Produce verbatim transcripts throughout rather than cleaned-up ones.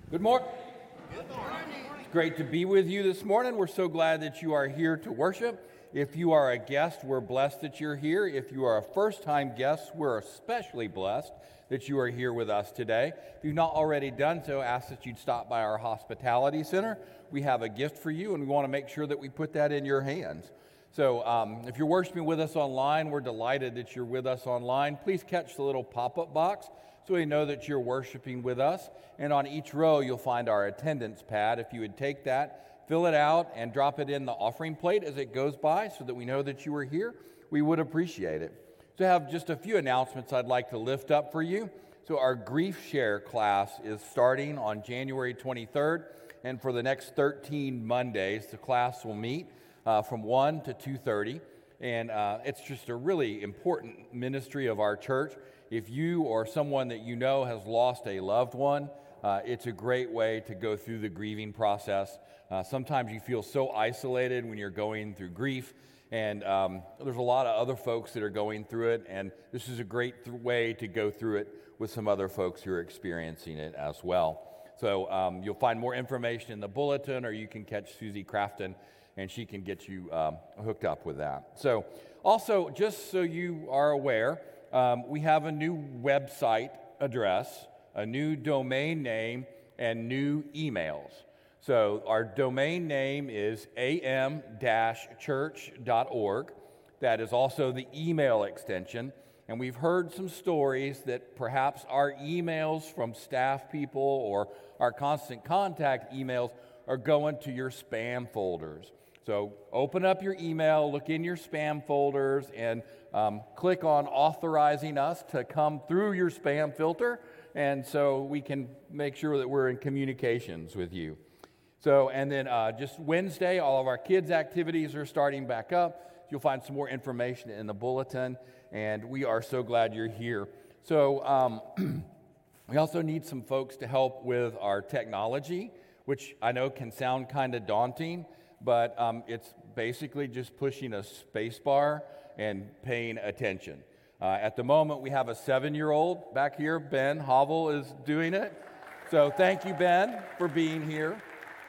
Good morning. Good morning. It's great to be with you this morning. We're so glad that you are here to worship. If you are a guest, we're blessed that you're here. If you are a first-time guest, we're especially blessed that you are here with us today. If you've not already done so, ask that you'd stop by our hospitality center. We have a gift for you, and we want to make sure that we put that in your hands. So um, if you're worshiping with us online, we're delighted that you're with us online. Please catch the little pop-up box so we know that you're worshiping with us. And on each row, you'll find our attendance pad. If you would take that, fill it out, and drop it in the offering plate as it goes by so that we know that you are here, we would appreciate it. So I have just a few announcements I'd like to lift up for you. So our Grief Share class is starting on January twenty-third, and for the next thirteen Mondays, the class will meet uh, from one to two thirty, and uh, it's just a really important ministry of our church. If you or someone that you know has lost a loved one, uh, it's a great way to go through the grieving process. Uh, sometimes you feel so isolated when you're going through grief, and um, there's a lot of other folks that are going through it, and this is a great th- way to go through it with some other folks who are experiencing it as well. So um, you'll find more information in the bulletin, or you can catch Susie Crafton, and she can get you um, hooked up with that. So also, just so you are aware, um, we have a new website address, a new domain name, and new emails. So our domain name is a m dash church dot org. That is also the email extension. And we've heard some stories that perhaps our emails from staff people or our constant contact emails are going to your spam folders. So open up your email, look in your spam folders, and um, click on authorizing us to come through your spam filter, and so we can make sure that we're in communications with you. So, and then uh, just Wednesday, all of our kids' activities are starting back up. You'll find some more information in the bulletin, and we are so glad you're here. So um, we also need some folks to help with our technology, which I know can sound kind of daunting, but um, it's basically just pushing a space bar and paying attention. Uh, at the moment, we have a seven-year-old back here. Ben Hovel is doing it. So thank you, Ben, for being here.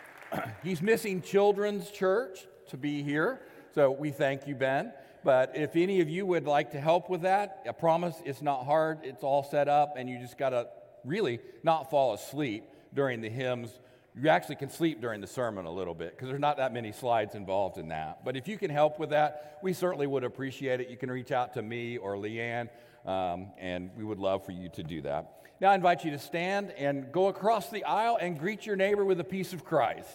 He's missing children's church to be here, so we thank you, Ben. But if any of you would like to help with that, I promise it's not hard. It's all set up, and you just got to really not fall asleep during the hymns. You actually can sleep during the sermon a little bit because there's not that many slides involved in that. But if you can help with that, we certainly would appreciate it. You can reach out to me or Leanne, um, and we would love for you to do that. Now I invite you to stand and go across the aisle and greet your neighbor with the peace of Christ.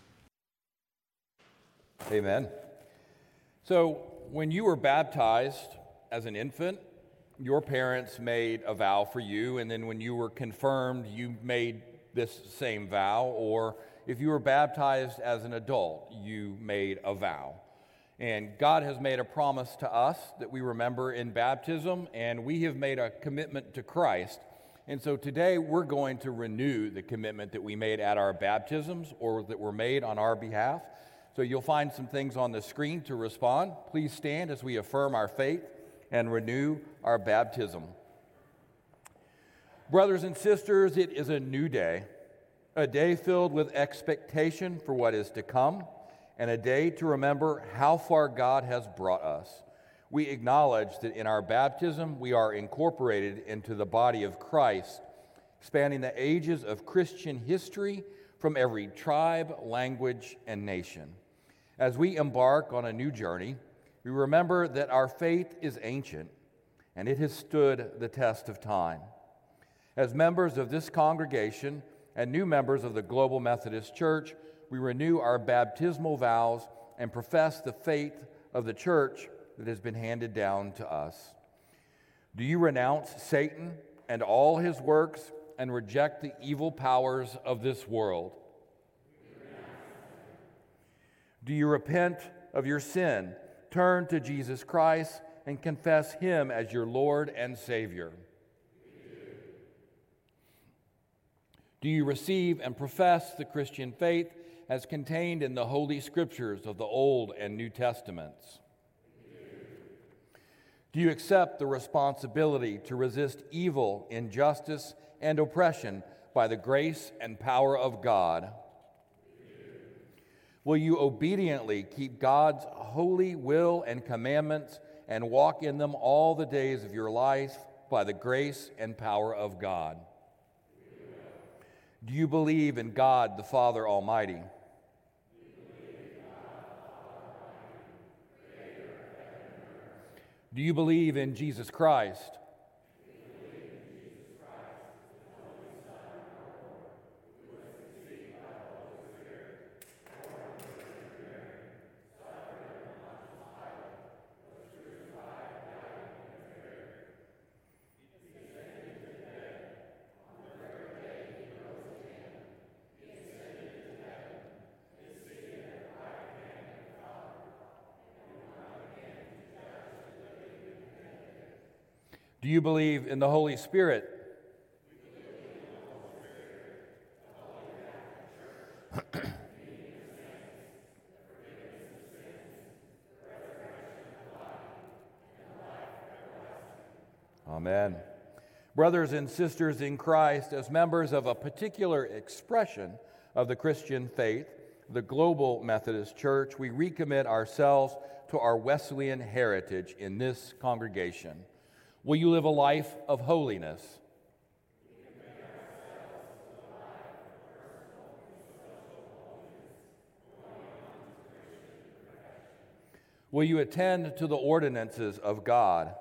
Amen. So when you were baptized as an infant, your parents made a vow for you, and then when you were confirmed, you made this same vow, or if you were baptized as an adult, you made a vow. And God has made a promise to us that we remember in baptism, and we have made a commitment to Christ. And so today we're going to renew the commitment that we made at our baptisms or that were made on our behalf. So you'll find some things on the screen to respond. Please stand as we affirm our faith and renew our baptism. Brothers and sisters, it is a new day, a day filled with expectation for what is to come, and a day to remember how far God has brought us. We acknowledge that in our baptism, we are incorporated into the body of Christ, spanning the ages of Christian history from every tribe, language, and nation. As we embark on a new journey, we remember that our faith is ancient, and it has stood the test of time. As members of this congregation and new members of the Global Methodist Church, we renew our baptismal vows and profess the faith of the church that has been handed down to us. Do you renounce Satan and all his works and reject the evil powers of this world? Do you repent of your sin, turn to Jesus Christ, and confess him as your Lord and Savior? Do you receive and profess the Christian faith as contained in the Holy Scriptures of the Old and New Testaments? Do you accept the responsibility to resist evil, injustice, and oppression by the grace and power of God? Will you obediently keep God's holy will and commandments and walk in them all the days of your life by the grace and power of God? Do you believe in God the Father Almighty? Do you believe in Jesus Christ? Do you believe in the Holy Spirit? Amen. Brothers and sisters in Christ, as members of a particular expression of the Christian faith, the Global Methodist Church, we recommit ourselves to our Wesleyan heritage in this congregation. Will you live a life of holiness? Will you attend to the ordinances of God?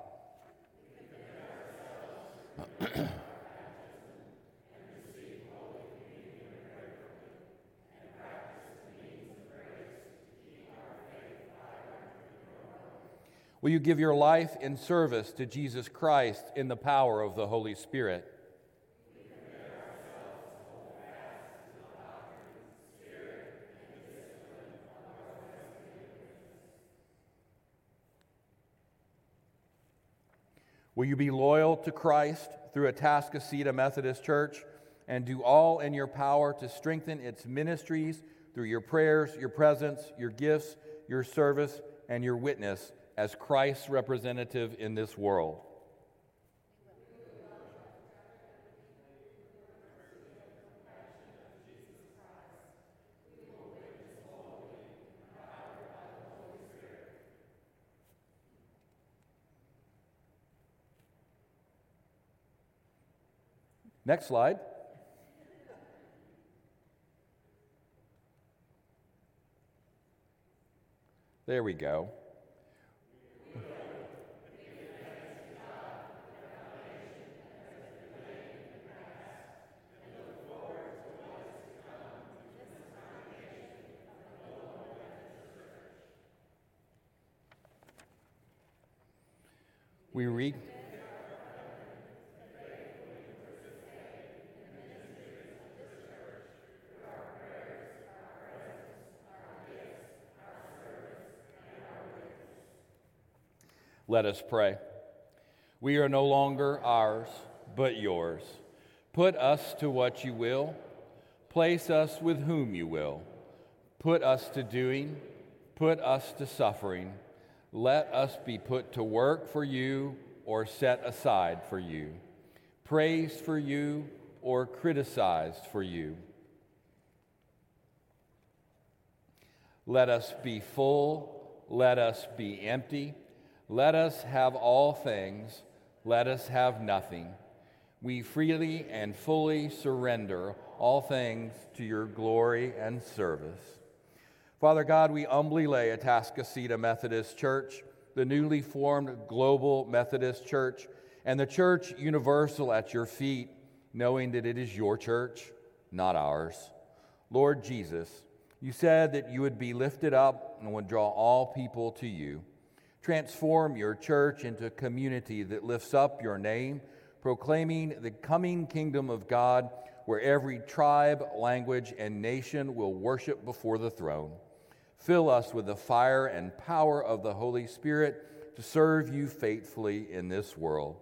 Will you give your life in service to Jesus Christ in the power of the Holy Spirit? Will you be loyal to Christ through Atascocita Methodist Church and do all in your power to strengthen its ministries through your prayers, your presence, your gifts, your service, and your witness as Christ's representative in this world? Next slide. There we go. We read. Let us pray. We are no longer ours, but yours. Put us to what you will. Place us with whom you will. Put us to doing. Put us to suffering. Let us be put to work for you or set aside for you, praised for you or criticized for you. Let us be full. Let us be empty. Let us have all things, let us have nothing. We freely and fully surrender all things to your glory and service. Father God, we humbly lay Atascocita Methodist Church, the newly formed Global Methodist Church, and the Church Universal at your feet, knowing that it is your church, not ours. Lord Jesus, you said that you would be lifted up and would draw all people to you. Transform your church into a community that lifts up your name, proclaiming the coming kingdom of God, where every tribe, language, and nation will worship before the throne. Fill us with the fire and power of the Holy Spirit to serve you faithfully in this world.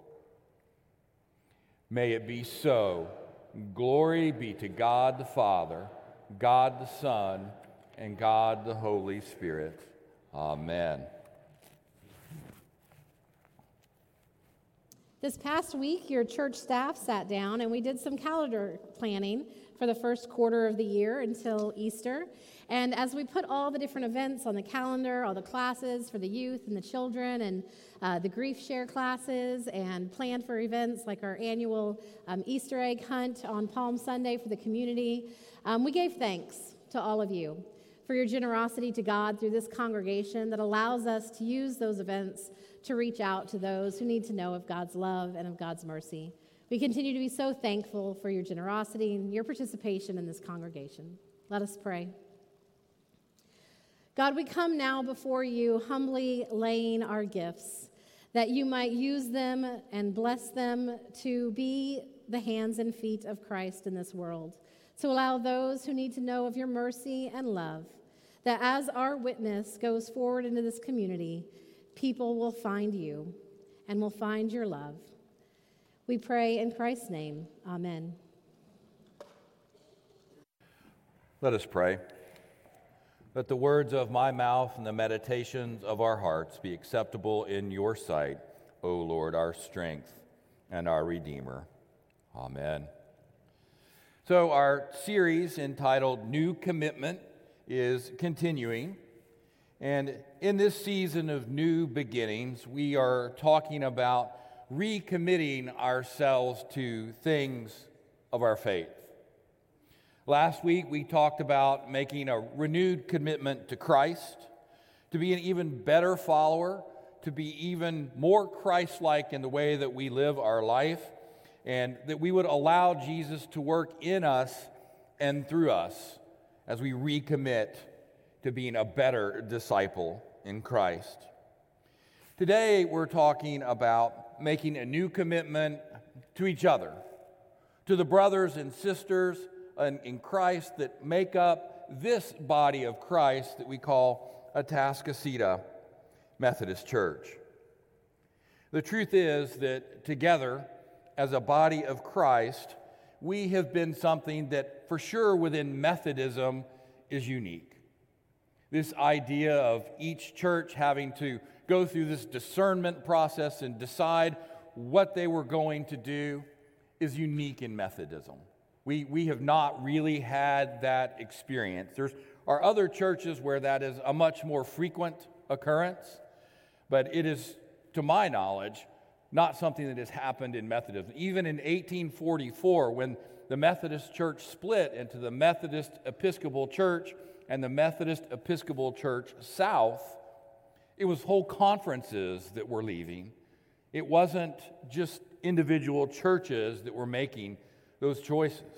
May it be so. Glory be to God the Father, God the Son, and God the Holy Spirit. Amen. This past week, your church staff sat down and we did some calendar planning for the first quarter of the year until Easter. And as we put all the different events on the calendar, all the classes for the youth and the children, and uh, the grief share classes, and planned for events like our annual um, Easter egg hunt on Palm Sunday for the community, um, we gave thanks to all of you for your generosity to God through this congregation that allows us to use those events to reach out to those who need to know of God's love and of God's mercy. We continue to be so thankful for your generosity and your participation in this congregation. Let us pray. God, we come now before you, humbly laying our gifts, that you might use them and bless them to be the hands and feet of Christ in this world, to allow those who need to know of your mercy and love, that as our witness goes forward into this community, people will find you and will find your love. We pray in Christ's name. Amen. Let us pray. Let the words of my mouth and the meditations of our hearts be acceptable in your sight, O Lord, our strength and our Redeemer. Amen. So our series entitled New Commitment is continuing. And in this season of new beginnings, we are talking about recommitting ourselves to things of our faith. Last week, we talked about making a renewed commitment to Christ, to be an even better follower, to be even more Christ-like in the way that we live our life, and that we would allow Jesus to work in us and through us as we recommit to being a better disciple in Christ. Today, we're talking about making a new commitment to each other, to the brothers and sisters in Christ that make up this body of Christ that we call Atascocita Methodist Church. The truth is that together, as a body of Christ, we have been something that for sure within Methodism is unique. This idea of each church having to go through this discernment process and decide what they were going to do is unique in Methodism. We, we have not really had that experience. There are other churches where that is a much more frequent occurrence, but it is, to my knowledge, not something that has happened in Methodism. Even in eighteen forty-four, when the Methodist Church split into the Methodist Episcopal Church and the Methodist Episcopal Church South, it was whole conferences that were leaving. It wasn't just individual churches that were making those choices.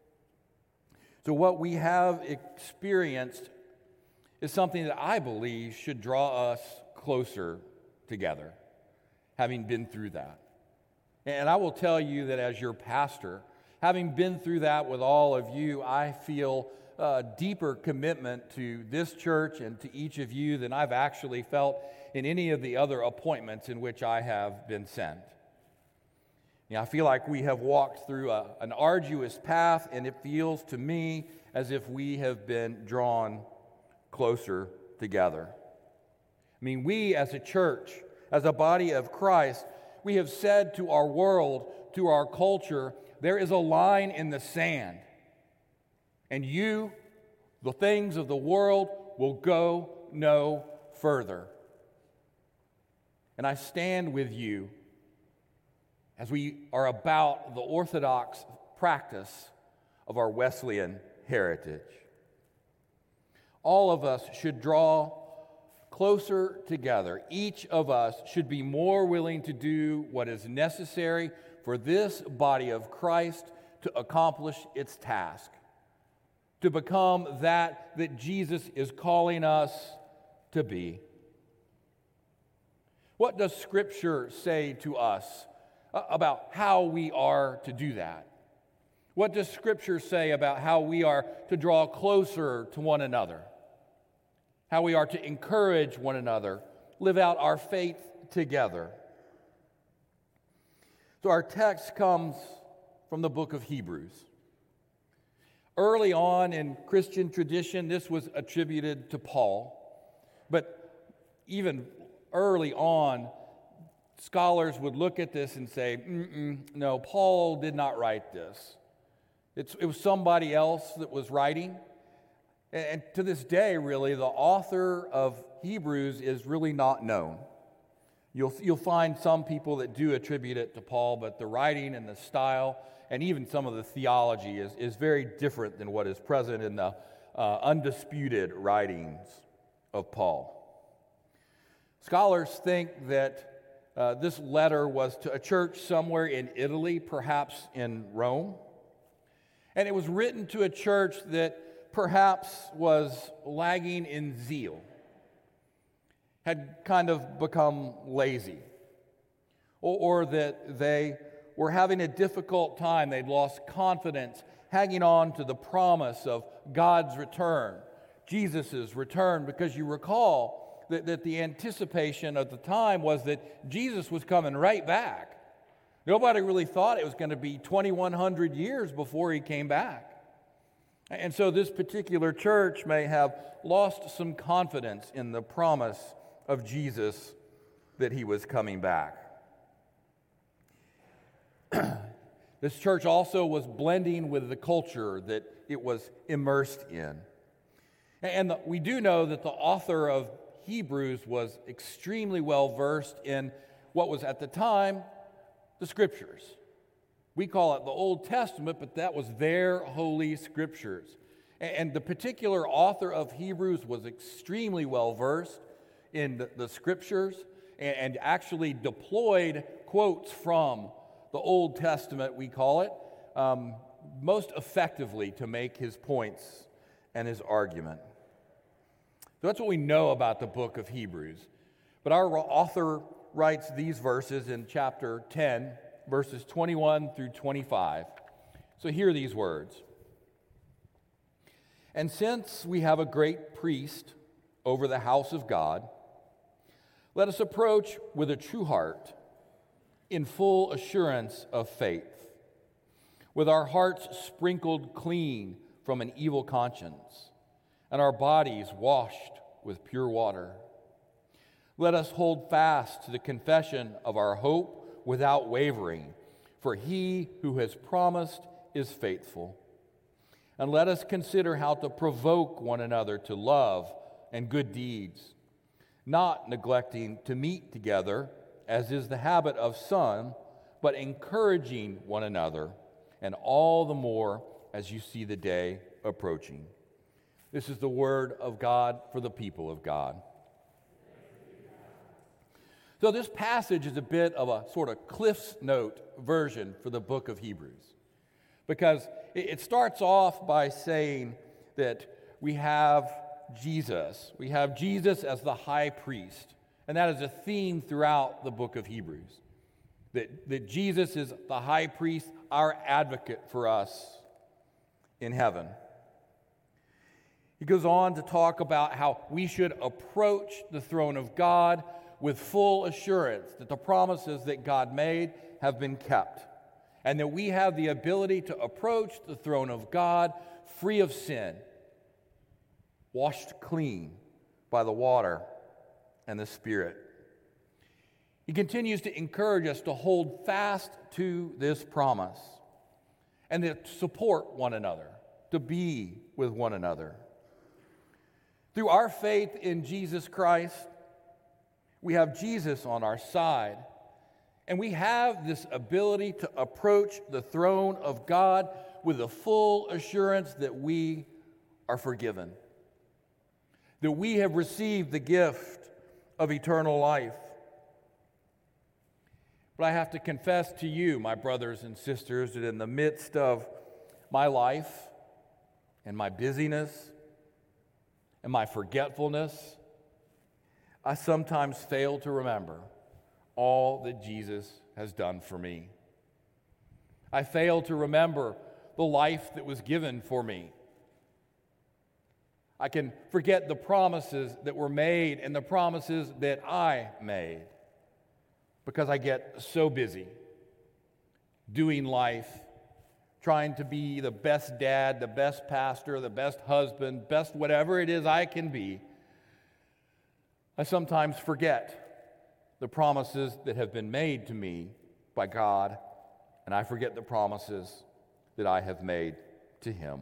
So what we have experienced is something that I believe should draw us closer together, having been through that. And I will tell you that as your pastor, having been through that with all of you, I feel a deeper commitment to this church and to each of you than I've actually felt in any of the other appointments in which I have been sent. You know, I feel like we have walked through a, an arduous path, and it feels to me as if we have been drawn closer together. I mean, we as a church, as a body of Christ, we have said to our world, to our culture, there is a line in the sand, and you, the things of the world, will go no further. And I stand with you as we are about the orthodox practice of our Wesleyan heritage. All of us should draw closer together. Each of us should be more willing to do what is necessary for this body of Christ to accomplish its task, to become that that Jesus is calling us to be. What does Scripture say to us about how we are to do that? What does Scripture say about how we are to draw closer to one another? How we are to encourage one another, live out our faith together? So our text comes from the book of Hebrews. Early on in Christian tradition, this was attributed to Paul, but even early on, scholars would look at this and say, Mm-mm, no, Paul did not write this. It's, it was somebody else that was writing. And, and to this day, really, the author of Hebrews is really not known. You'll, you'll find some people that do attribute it to Paul, but the writing and the style and even some of the theology is, is very different than what is present in the uh, undisputed writings of Paul. Scholars think that uh, this letter was to a church somewhere in Italy, perhaps in Rome. And it was written to a church that perhaps was lagging in zeal, had kind of become lazy, or, or that they were having a difficult time. They'd lost confidence, hanging on to the promise of God's return, Jesus' return, because you recall that, that the anticipation of the time was that Jesus was coming right back. Nobody really thought it was going to be twenty-one hundred years before he came back. And so this particular church may have lost some confidence in the promise of Jesus that he was coming back. This church also was blending with the culture that it was immersed in. And the, we do know that the author of Hebrews was extremely well versed in what was at the time the Scriptures. We call it the Old Testament, but that was their holy Scriptures. And the particular author of Hebrews was extremely well versed in the, the Scriptures and, and actually deployed quotes from the Old Testament, we call it, um, most effectively to make his points and his argument. So that's what we know about the book of Hebrews. But our author writes these verses in chapter ten, verses twenty-one through twenty-five. So hear these words. And since we have a great priest over the house of God, let us approach with a true heart, in full assurance of faith, with our hearts sprinkled clean from an evil conscience, and our bodies washed with pure water. Let us hold fast to the confession of our hope without wavering, for he who has promised is faithful. And let us consider how to provoke one another to love and good deeds, not neglecting to meet together, as is the habit of some, but encouraging one another, and all the more as you see the day approaching. This is the word of God for the people of God. So this passage is a bit of a sort of Cliff's Note version for the book of Hebrews, because it starts off by saying that we have Jesus. We have Jesus as the high priest. And that is a theme throughout the book of Hebrews, that, that Jesus is the high priest, our advocate for us in heaven. He goes on to talk about how we should approach the throne of God with full assurance that the promises that God made have been kept, and that we have the ability to approach the throne of God free of sin, washed clean by the water and the Spirit. He continues to encourage us to hold fast to this promise and to support one another, to be with one another. Through our faith in Jesus Christ, we have Jesus on our side, and we have this ability to approach the throne of God with the full assurance that we are forgiven, that we have received the gift of eternal life. But I have to confess to you, my brothers and sisters, that in the midst of my life and my busyness and my forgetfulness, I sometimes fail to remember all that Jesus has done for me. I fail to remember the life that was given for me. I can forget the promises that were made and the promises that I made because I get so busy doing life, trying to be the best dad, the best pastor, the best husband, best whatever it is I can be. I sometimes forget the promises that have been made to me by God, and I forget the promises that I have made to him.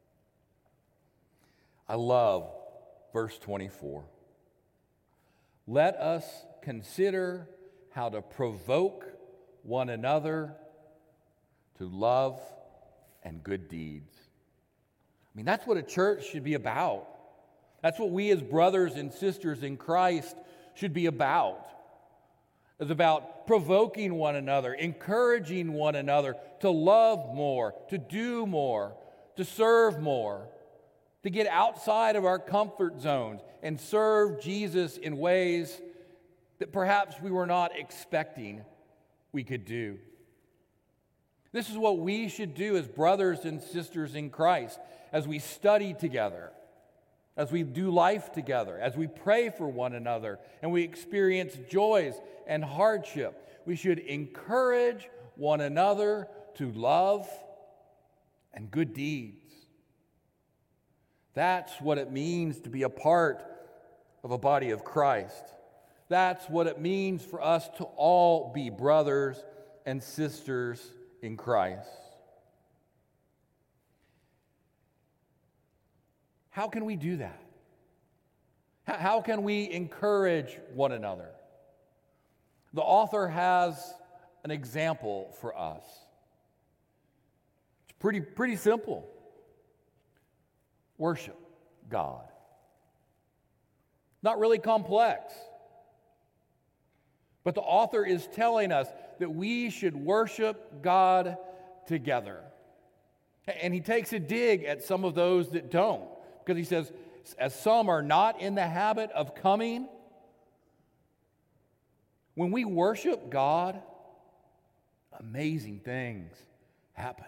I love verse twenty-four. Let us consider how to provoke one another to love and good deeds. I mean, that's what a church should be about. That's what we as brothers and sisters in Christ should be about. It's about provoking one another, encouraging one another to love more, to do more, to serve more, to get outside of our comfort zones and serve Jesus in ways that perhaps we were not expecting we could do. This is what we should do as brothers and sisters in Christ, as we study together, as we do life together, as we pray for one another, and we experience joys and hardship. We should encourage one another to love and good deeds. That's what it means to be a part of a body of Christ. That's what it means for us to all be brothers and sisters in Christ. How can we do that? How can we encourage one another? The author has an example for us. It's pretty, pretty simple. Worship God. Not really complex. But the author is telling us that we should worship God together. And he takes a dig at some of those that don't. Because he says, as some are not in the habit of coming, when we worship God, amazing things happen.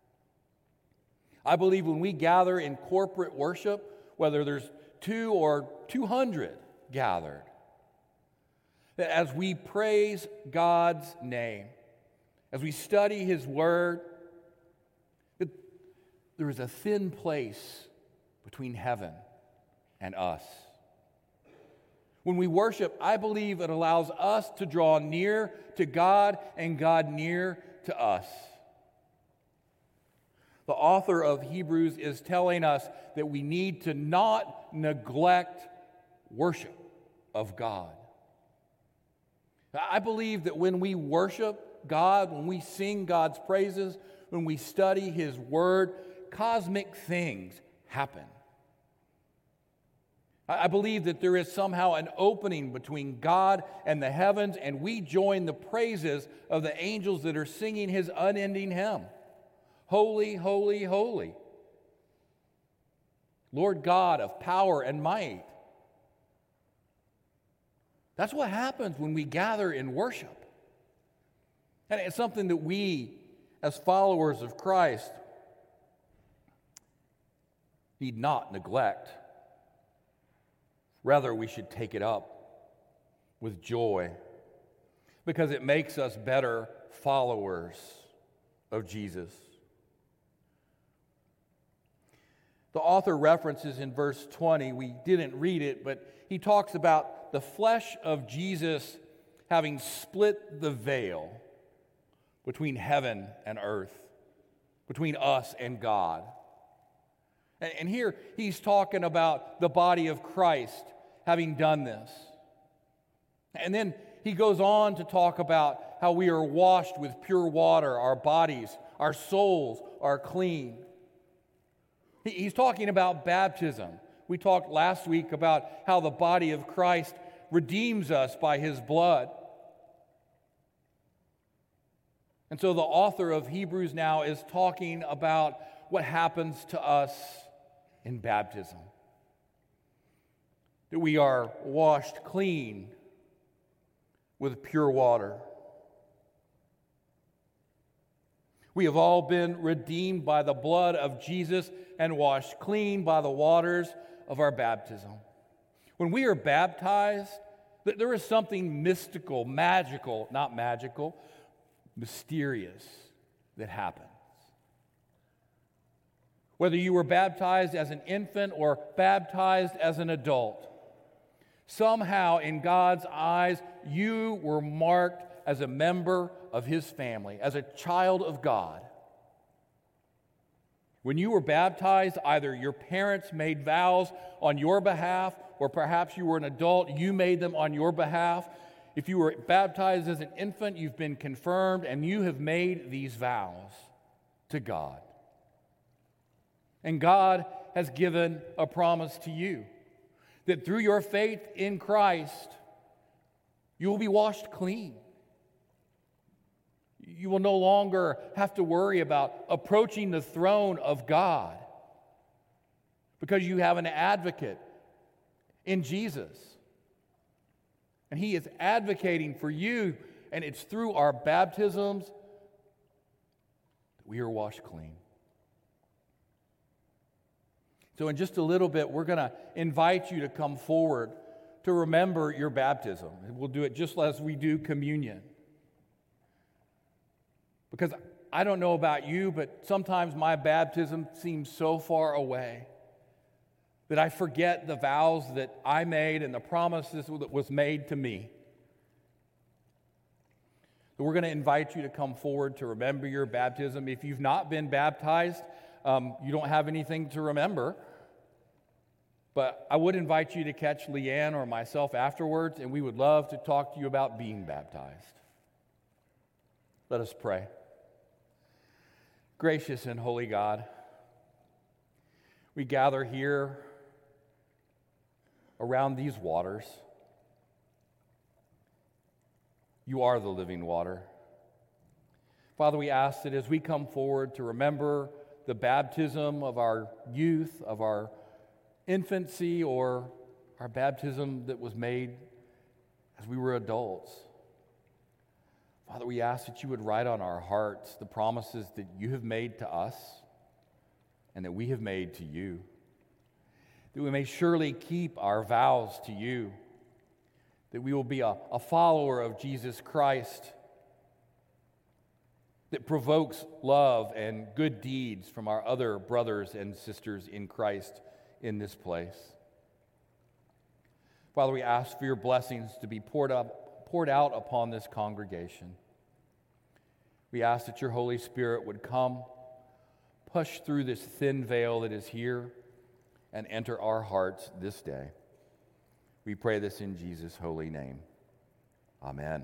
I believe when we gather in corporate worship, whether there's two or two hundred gathered, that as we praise God's name, as we study his word, that there is a thin place between heaven and us. When we worship, I believe it allows us to draw near to God and God near to us. The author of Hebrews is telling us that we need to not neglect worship of God. I believe that when we worship God, when we sing God's praises, when we study his word, cosmic things happen. I believe that there is somehow an opening between God and the heavens, and we join the praises of the angels that are singing his unending hymn. Holy, holy, holy, Lord God of power and might. That's what happens when we gather in worship. And it's something that we, as followers of Christ, need not neglect. Rather, we should take it up with joy because it makes us better followers of Jesus. The author references in verse twenty, we didn't read it, but he talks about the flesh of Jesus having split the veil between heaven and earth, between us and God. And, and here he's talking about the body of Christ having done this. And then he goes on to talk about how we are washed with pure water, our bodies, our souls are clean. He's talking about baptism. We talked last week about how the body of Christ redeems us by his blood. And so the author of Hebrews now is talking about what happens to us in baptism. That we are washed clean with pure water. We have all been redeemed by the blood of Jesus and washed clean by the waters of our baptism. When we are baptized, there is something mystical, magical, not magical, mysterious that happens. Whether you were baptized as an infant or baptized as an adult, Somehow, in God's eyes, you were marked as a member of His family, as a child of God. When you were baptized, either your parents made vows on your behalf, or perhaps you were an adult, you made them on your behalf. If you were baptized as an infant, you've been confirmed, and you have made these vows to God. And God has given a promise to you that through your faith in Christ, you will be washed clean. You will no longer have to worry about approaching the throne of God because you have an advocate in Jesus. And He is advocating for you, and it's through our baptisms that we are washed clean. So in just a little bit, we're going to invite you to come forward to remember your baptism. We'll do it just as we do communion. Because I don't know about you, but sometimes my baptism seems so far away that I forget the vows that I made and the promises that was made to me. So we're going to invite you to come forward to remember your baptism. If you've not been baptized, um, you don't have anything to remember. But I would invite you to catch Leanne or myself afterwards, and we would love to talk to you about being baptized. Let us pray. Gracious and holy God, we gather here around these waters. You are the living water. Father, we ask that as we come forward to remember the baptism of our youth, of our infancy, or our baptism that was made as we were adults, Father, we ask that you would write on our hearts the promises that you have made to us and that we have made to you, that we may surely keep our vows to you, that we will be a, a follower of Jesus Christ that provokes love and good deeds from our other brothers and sisters in Christ in this place. Father, we ask for your blessings to be poured up poured out upon this congregation. We ask that your Holy Spirit would come, push through this thin veil that is here, and enter our hearts this day. We pray this in Jesus' holy name. Amen.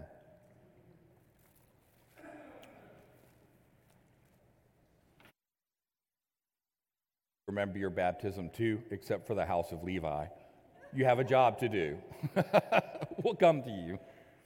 Remember your baptism too, except for the house of Levi. You have a job to do. We'll come to you.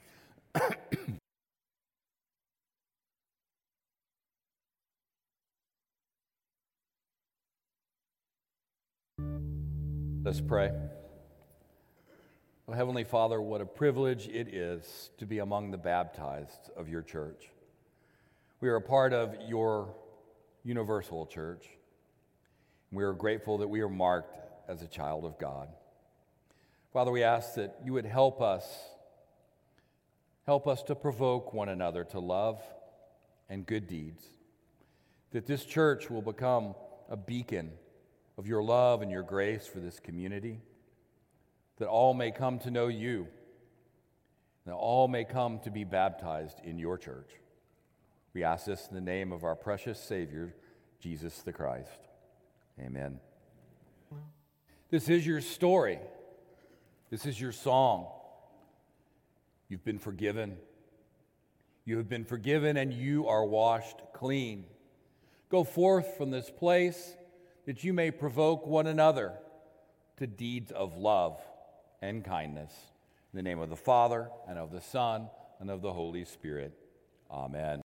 Let's pray. Oh, Heavenly Father, what a privilege it is to be among the baptized of your church. We are a part of your universal church. We are grateful that we are marked as a child of God. Father, we ask that you would help us, help us to provoke one another to love and good deeds, that this church will become a beacon of your love and your grace for this community, that all may come to know you, that all may come to be baptized in your church. We ask this in the name of our precious Savior, Jesus the Christ. Amen. This is your story. This is your song. You've been forgiven. You have been forgiven and you are washed clean. Go forth from this place that you may provoke one another to deeds of love and kindness. In the name of the Father, and of the Son, and of the Holy Spirit. Amen.